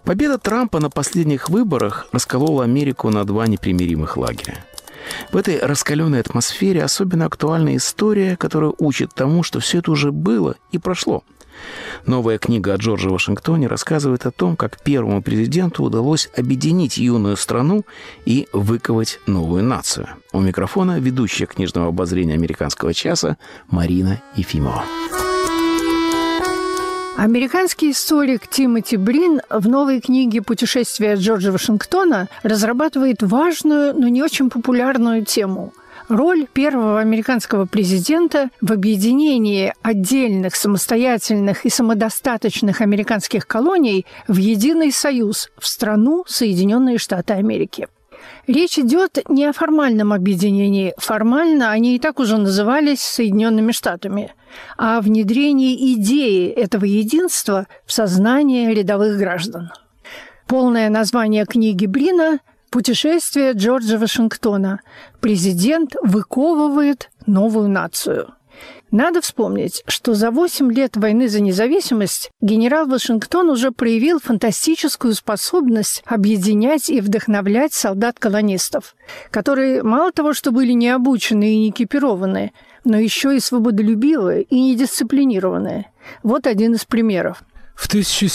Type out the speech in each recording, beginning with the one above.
Победа Трампа на последних выборах расколола Америку на два непримиримых лагеря. В этой раскаленной атмосфере особенно актуальна история, которая учит тому, что все это уже было и прошло. Новая книга о Джордже Вашингтоне рассказывает о том, как первому президенту удалось объединить юную страну и выковать новую нацию. У микрофона ведущая книжного обозрения «Американского часа» Марина Ефимова. Американский историк Тимоти Брин в новой книге «Путешествие Джорджа Вашингтона» разрабатывает важную, но не очень популярную тему – роль первого американского президента в объединении отдельных, самостоятельных и самодостаточных американских колоний в единый союз, в страну Соединенные Штаты Америки. Речь идет не о формальном объединении, формально они и так уже назывались Соединенными Штатами, а о внедрении идеи этого единства в сознание рядовых граждан. Полное название книги Брина «Путешествие Джорджа Вашингтона. Президент выковывает новую нацию». Надо вспомнить, что за 8 лет войны за независимость генерал Вашингтон уже проявил фантастическую способность объединять и вдохновлять солдат-колонистов, которые мало того, что были не обучены и не экипированы, но еще и свободолюбивые и недисциплинированные. Вот один из примеров. В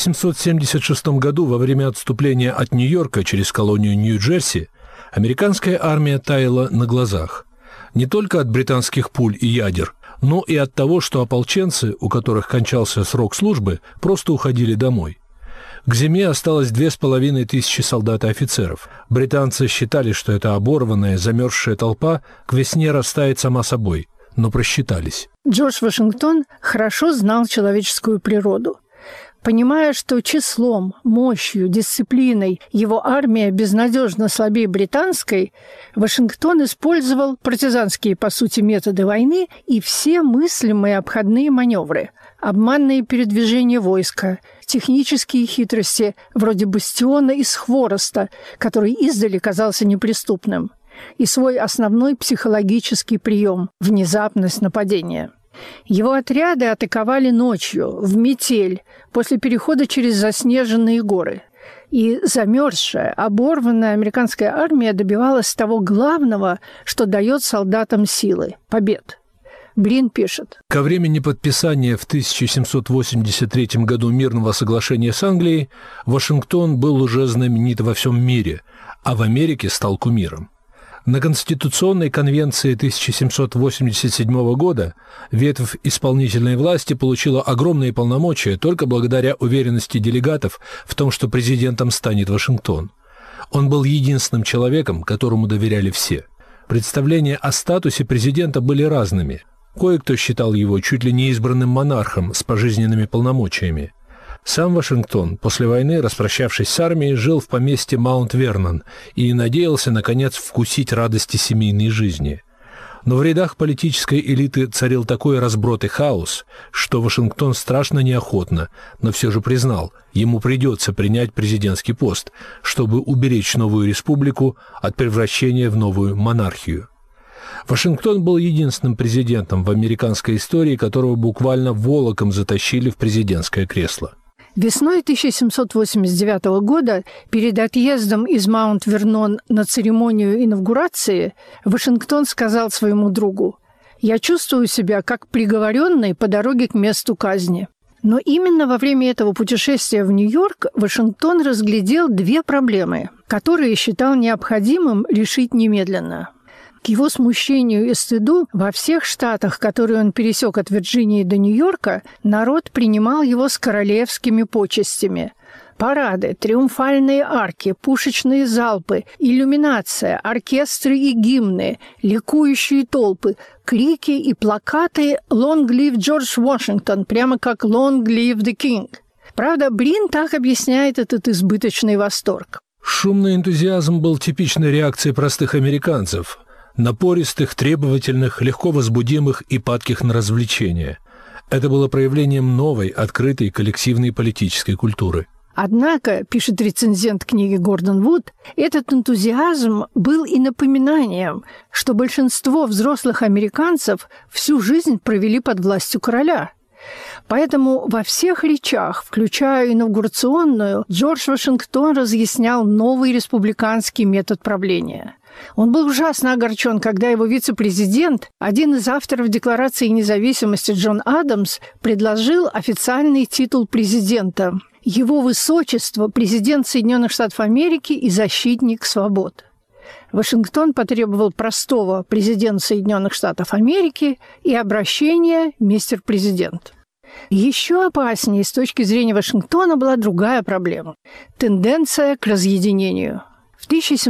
1776 году, во время отступления от Нью-Йорка через колонию Нью-Джерси, американская армия таяла на глазах. Не только от британских пуль и ядер, но и от того, что ополченцы, у которых кончался срок службы, просто уходили домой. К зиме осталось 2500 солдат и офицеров. Британцы считали, что эта оборванная, замерзшая толпа к весне растает сама собой, но просчитались. Джордж Вашингтон хорошо знал человеческую природу. Понимая, что числом, мощью, дисциплиной его армия безнадежно слабее британской, Вашингтон использовал партизанские, по сути, методы войны и все мыслимые обходные маневры, обманные передвижения войска, технические хитрости, вроде бастиона из хвороста, который издали казался неприступным, и свой основной психологический прием – внезапность нападения. Его отряды атаковали ночью, в метель, после перехода через заснеженные горы. И замерзшая, оборванная американская армия добивалась того главного, что дает солдатам силы – побед. Брин пишет. Ко времени подписания в 1783 году мирного соглашения с Англией Вашингтон был уже знаменит во всем мире, а в Америке стал кумиром. На Конституционной конвенции 1787 года ветвь исполнительной власти получила огромные полномочия только благодаря уверенности делегатов в том, что президентом станет Вашингтон. Он был единственным человеком, которому доверяли все. Представления о статусе президента были разными. Кое-кто считал его чуть ли не избранным монархом с пожизненными полномочиями. Сам Вашингтон, после войны, распрощавшись с армией, жил в поместье Маунт-Вернон и надеялся, наконец, вкусить радости семейной жизни. Но в рядах политической элиты царил такой разброд и хаос, что Вашингтон страшно неохотно, но все же признал, ему придется принять президентский пост, чтобы уберечь новую республику от превращения в новую монархию. Вашингтон был единственным президентом в американской истории, которого буквально волоком затащили в президентское кресло. Весной 1789 года, перед отъездом из Маунт-Вернон на церемонию инаугурации, Вашингтон сказал своему другу: «Я чувствую себя как приговоренный по дороге к месту казни». Но именно во время этого путешествия в Нью-Йорк Вашингтон разглядел две проблемы, которые считал необходимым решить немедленно. К его смущению и стыду во всех штатах, которые он пересек от Вирджинии до Нью-Йорка, народ принимал его с королевскими почестями. Парады, триумфальные арки, пушечные залпы, иллюминация, оркестры и гимны, ликующие толпы, крики и плакаты «Long live George Washington», прямо как «Long live the King». Правда, Брин так объясняет этот избыточный восторг. Шумный энтузиазм был типичной реакцией простых американцев – напористых, требовательных, легко возбудимых и падких на развлечения. Это было проявлением новой, открытой, коллективной политической культуры. Однако, пишет рецензент книги Гордон Вуд, этот энтузиазм был и напоминанием, что большинство взрослых американцев всю жизнь провели под властью короля. Поэтому во всех речах, включая инаугурационную, Джордж Вашингтон разъяснял новый республиканский метод правления. Он был ужасно огорчен, когда его вице-президент, один из авторов Декларации независимости Джон Адамс, предложил официальный титул президента «Его Высочество, президент Соединенных Штатов Америки и защитник свобод». Вашингтон потребовал простого «президент Соединенных Штатов Америки» и обращения «мистер президент». Еще опаснее с точки зрения Вашингтона была другая проблема – тенденция к разъединению. В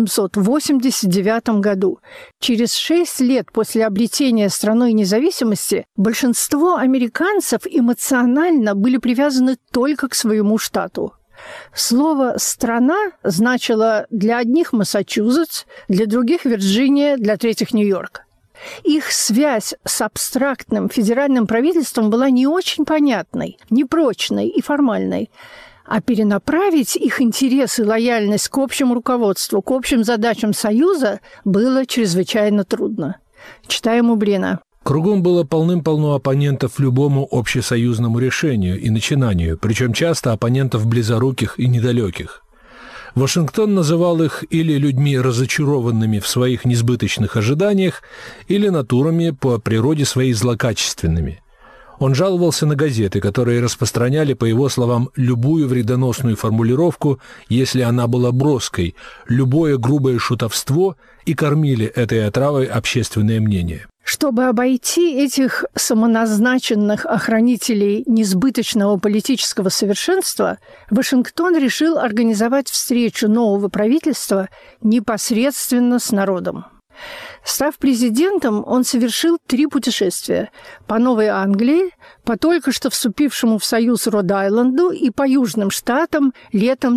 1789 году, через 6 лет после обретения страной независимости, большинство американцев эмоционально были привязаны только к своему штату. Слово «страна» значило для одних Массачусетс, для других Вирджиния, для третьих Нью-Йорк. Их связь с абстрактным федеральным правительством была не очень понятной, непрочной и формальной, а перенаправить их интерес и лояльность к общему руководству, к общим задачам Союза было чрезвычайно трудно. Читаем у Брина. Кругом было полным-полно оппонентов любому общесоюзному решению и начинанию, причем часто оппонентов близоруких и недалеких. Вашингтон называл их или людьми, разочарованными в своих несбыточных ожиданиях, или натурами по природе своей злокачественными. Он жаловался на газеты, которые распространяли, по его словам, любую вредоносную формулировку, если она была броской, любое грубое шутовство, и кормили этой отравой общественное мнение. Чтобы обойти этих самоназначенных охранителей несбыточного политического совершенства, Вашингтон решил организовать встречу нового правительства непосредственно с народом. Став президентом, он совершил 3 путешествия – по Новой Англии, по только что вступившему в Союз Род-Айленду и по Южным Штатам летом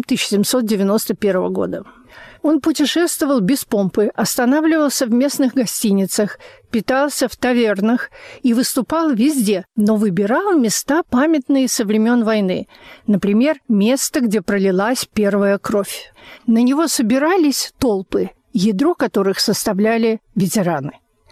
1791 года. Он путешествовал без помпы, останавливался в местных гостиницах, питался в тавернах и выступал везде, но выбирал места, памятные со времен войны. Например, место, где пролилась первая кровь. На него собирались толпы, ядро которых составляли ветераны.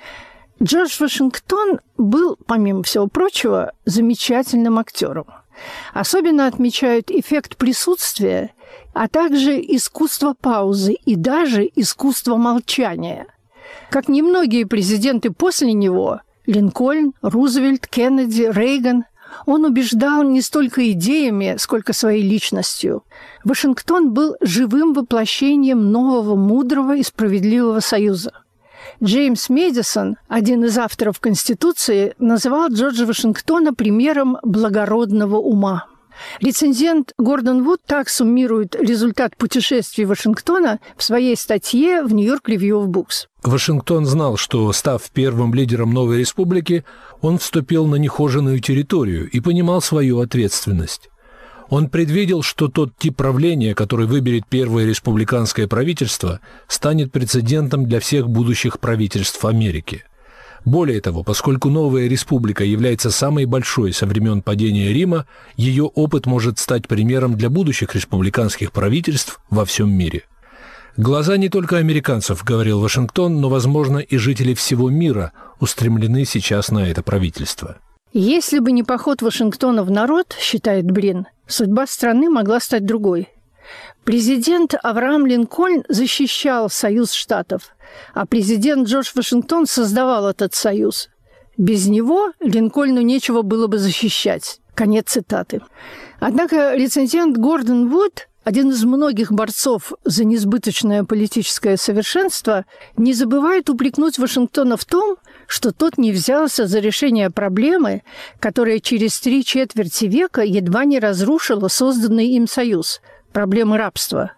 Джордж Вашингтон был, помимо всего прочего, замечательным актером. Особенно отмечают эффект присутствия, а также искусство паузы и даже искусство молчания. Как немногие президенты после него – Линкольн, Рузвельт, Кеннеди, Рейган – он убеждал не столько идеями, сколько своей личностью. Вашингтон был живым воплощением нового мудрого и справедливого союза. Джеймс Мэдисон, один из авторов Конституции, называл Джорджа Вашингтона примером благородного ума. Рецензент Гордон Вуд так суммирует результат путешествий Вашингтона в своей статье в New York Review of Books. Вашингтон знал, что, став первым лидером новой республики, он вступил на нехоженную территорию и понимал свою ответственность. Он предвидел, что тот тип правления, который выберет первое республиканское правительство, станет прецедентом для всех будущих правительств Америки. Более того, поскольку новая республика является самой большой со времен падения Рима, ее опыт может стать примером для будущих республиканских правительств во всем мире. «Глаза не только американцев, — говорил Вашингтон, — но, возможно, и жителей всего мира устремлены сейчас на это правительство». Если бы не поход Вашингтона в народ, считает Брин, судьба страны могла стать другой. Президент Авраам Линкольн защищал Союз Штатов, а президент Джордж Вашингтон создавал этот союз. Без него Линкольну нечего было бы защищать. Конец цитаты. Однако рецензент Гордон Вуд, один из многих борцов за несбыточное политическое совершенство, не забывает упрекнуть Вашингтона в том, что тот не взялся за решение проблемы, которая через 3/4 века едва не разрушила созданный им союз – проблемы рабства.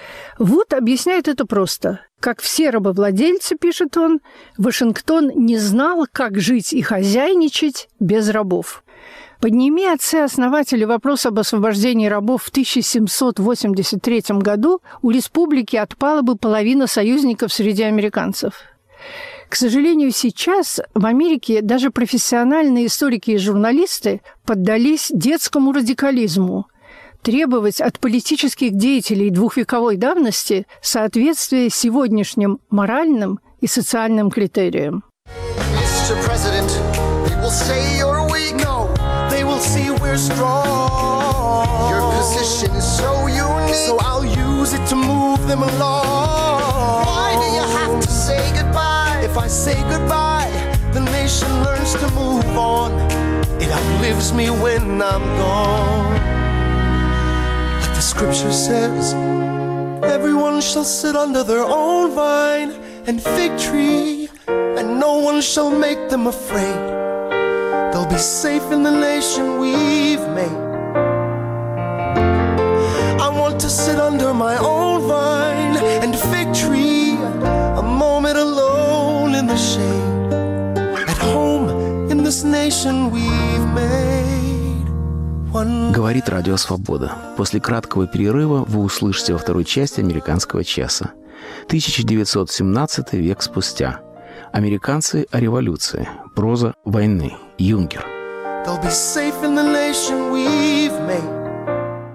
Вуд объясняет это просто. Как все рабовладельцы, пишет он, Вашингтон не знал, как жить и хозяйничать без рабов. Подними отцы-основатели вопрос об освобождении рабов в 1783 году, у республики отпала бы половина союзников среди американцев. К сожалению, сейчас в Америке даже профессиональные историки и журналисты поддались детскому радикализму – требовать от политических деятелей двухвековой давности соответствия сегодняшним моральным и социальным критериям. Mr. President, they will say you're weak. No, they will see we're you're strong. Your position is so unique, so I'll use it to move them along. Why do you have to say goodbye? If I say goodbye, the nation learns to move on. It outlives me when I'm gone. Like the scripture says, everyone shall sit under their own vine and fig tree, and no one shall make them afraid. They'll be safe in the nation we've made. I want to sit under my own vine and fig tree, a moment alone in the shade, at home in this nation we've made. Говорит Радио Свобода. После краткого перерыва вы услышите во второй части «Американского часа». 1917 век спустя. Американцы о революции. Проза войны. Юнгер. They'll be safe in the nation we've made.